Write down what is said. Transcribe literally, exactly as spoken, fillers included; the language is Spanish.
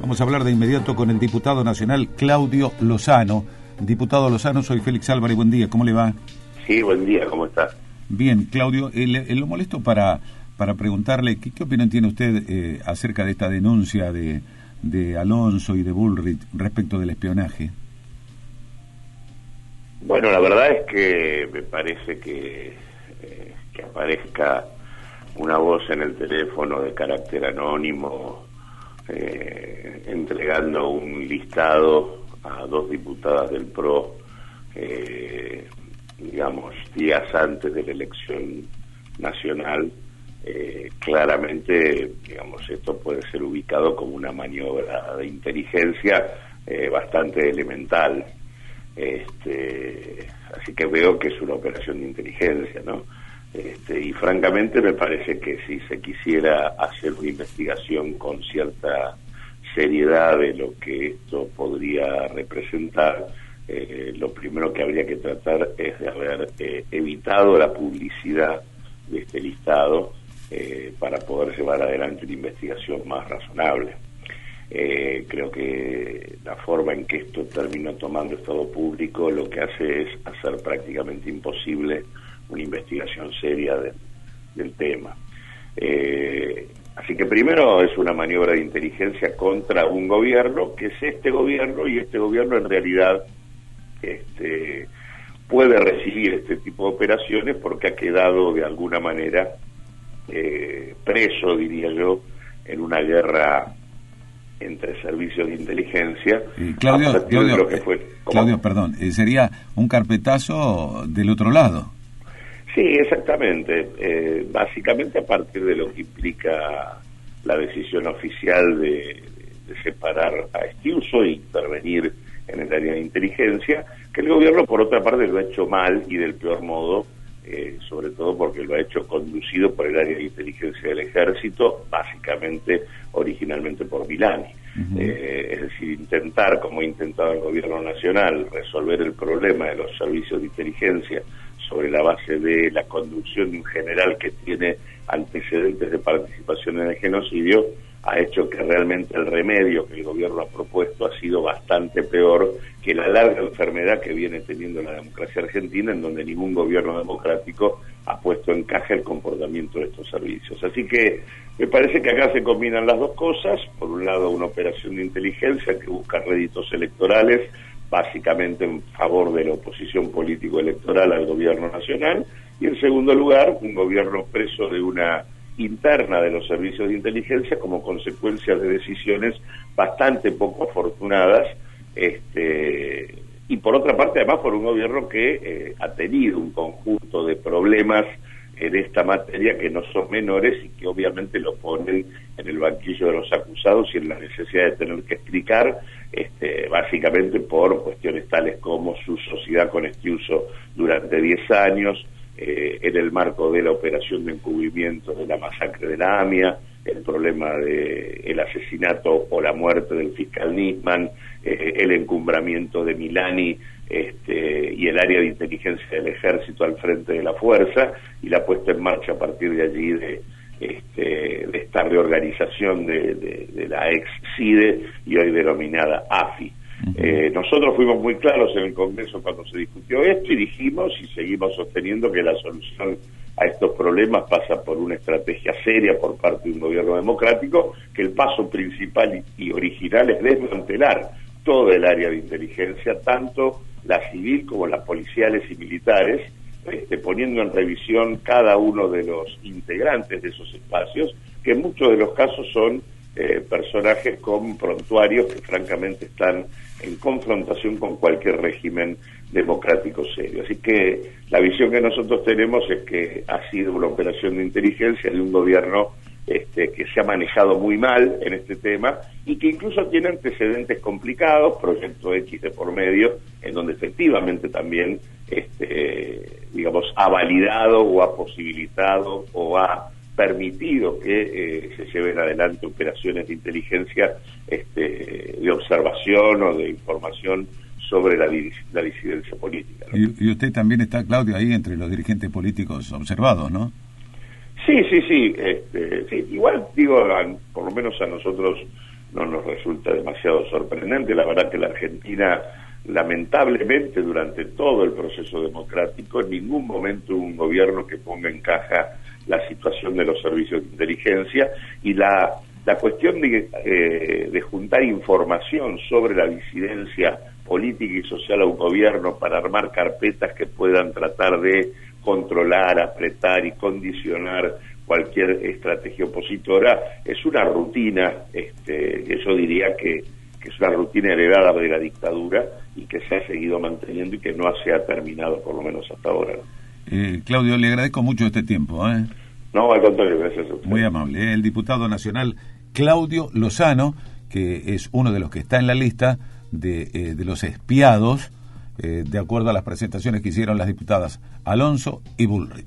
Vamos a hablar de inmediato con el diputado nacional Claudio Lozano. Diputado Lozano, soy Félix Álvarez, buen día, ¿cómo le va? Sí, buen día, ¿cómo está? Bien, Claudio, eh, le, lo molesto para, para preguntarle, ¿qué, qué opinión tiene usted eh, acerca de esta denuncia de, de Alonso y de Bullrich respecto del espionaje? Bueno, la verdad es que me parece que, eh, que aparezca una voz en el teléfono de carácter anónimo eh, entregando un listado a dos diputadas del P R O, eh, digamos, días antes de la elección nacional. Eh, claramente, digamos, esto puede ser ubicado como una maniobra de inteligencia eh, bastante elemental. Este, así que veo que es una operación de inteligencia, ¿no? Este, y francamente me parece que si se quisiera hacer una investigación con cierta seriedad de lo que esto podría representar, eh, lo primero que habría que tratar es de haber eh, evitado la publicidad de este listado eh, para poder llevar adelante una investigación más razonable. Eh, creo que la forma en que esto terminó tomando estado público lo que hace es hacer prácticamente imposible una investigación seria de, del tema. Eh, así que primero es una maniobra de inteligencia contra un gobierno que es este gobierno, y este gobierno en realidad este, puede recibir este tipo de operaciones porque ha quedado de alguna manera eh, preso, diría yo, en una guerra entre servicios de inteligencia. Eh, Claudio, Claudio, lo que fue, eh, Claudio, perdón, eh, sería un carpetazo del otro lado. Sí, exactamente. Eh, básicamente a partir de lo que implica la decisión oficial de, de, de separar a Estiuso e intervenir en el área de inteligencia, que el gobierno por otra parte lo ha hecho mal y del peor modo, eh, sobre todo porque lo ha hecho conducido por el área de inteligencia del ejército, básicamente originalmente por Milani. Uh-huh. eh, es decir, intentar, como ha intentado el gobierno nacional, resolver el problema de los servicios de inteligencia sobre la base de la conducción de un general que tiene antecedentes de participación en el genocidio, ha hecho que realmente el remedio que el gobierno ha propuesto ha sido bastante peor que la larga enfermedad que viene teniendo la democracia argentina, en donde ningún gobierno democrático ha puesto en caja el comportamiento de estos servicios. Así que me parece que acá se combinan las dos cosas. Por un lado, una operación de inteligencia que busca réditos electorales, básicamente en favor de la oposición político-electoral al gobierno nacional, y en segundo lugar, un gobierno preso de una interna de los servicios de inteligencia como consecuencia de decisiones bastante poco afortunadas, este, y por otra parte además por un gobierno que eh, ha tenido un conjunto de problemas en esta materia que no son menores y que obviamente lo ponen en el banquillo de los acusados y en la necesidad de tener que explicar, este, básicamente por cuestiones tales como su sociedad con Estiuso durante diez años, eh, en el marco de la operación de encubrimiento de la masacre de la AMIA, el problema de el asesinato o la muerte del fiscal Nisman, eh, el encumbramiento de Milani este, y el área de inteligencia del ejército al frente de la fuerza, y la puesta en marcha a partir de allí de, este, de esta reorganización de, de, de la ex CIDE y hoy denominada AFI. Uh-huh. Eh, nosotros fuimos muy claros en el Congreso cuando se discutió esto y dijimos y seguimos sosteniendo que la solución a estos problemas pasa por una estrategia seria por parte de un gobierno democrático, que el paso principal y, y original es desmantelar todo el área de inteligencia, tanto la civil como las policiales y militares, este, poniendo en revisión cada uno de los integrantes de esos espacios, que en muchos de los casos son eh, personajes con prontuarios que francamente están en confrontación con cualquier régimen democrático serio. Así que la visión que nosotros tenemos es que ha sido una operación de inteligencia de un gobierno este, que se ha manejado muy mal en este tema y que incluso tiene antecedentes complicados, Proyecto X de por medio, en donde efectivamente también este, digamos, ha validado o ha posibilitado o ha permitido que eh, se lleven adelante operaciones de inteligencia este, de observación o de información sobre la, la disidencia política, ¿no? Y, y usted también está, Claudio, ahí entre los dirigentes políticos observados, ¿no? Sí, sí, sí. Este, sí igual, digo, a, por lo menos a nosotros no nos resulta demasiado sorprendente. La verdad que la Argentina, lamentablemente, durante todo el proceso democrático, en ningún momento hubo un gobierno que ponga en caja la situación de los servicios de inteligencia, y la, la cuestión de, eh, de juntar información sobre la disidencia política y social a un gobierno para armar carpetas que puedan tratar de controlar, apretar y condicionar cualquier estrategia opositora, es una rutina, este, yo diría que, que es una rutina heredada de la dictadura y que se ha seguido manteniendo y que no se ha terminado, por lo menos hasta ahora. Eh, Claudio, le agradezco mucho este tiempo. ¿eh? No, al contrario, gracias a usted. Muy amable. El diputado nacional Claudio Lozano, que es uno de los que está en la lista de, eh, de los espiados, eh, de acuerdo a las presentaciones que hicieron las diputadas Alonso y Bullrich.